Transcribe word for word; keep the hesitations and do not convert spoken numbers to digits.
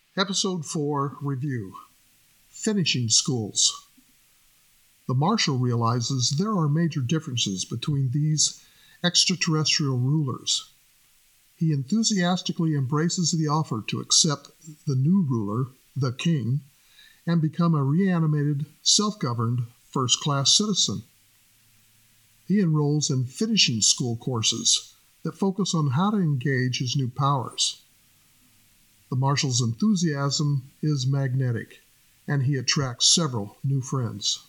Episode four Review Finishing Schools. The Marshal realizes there are major differences between these extraterrestrial rulers. He enthusiastically embraces the offer to accept the new ruler, the King, and become a reanimated, self-governed, first-class citizen. He enrolls in finishing school courses that focus on how to engage his new powers. The Marshal's enthusiasm is magnetic, and he attracts several new friends.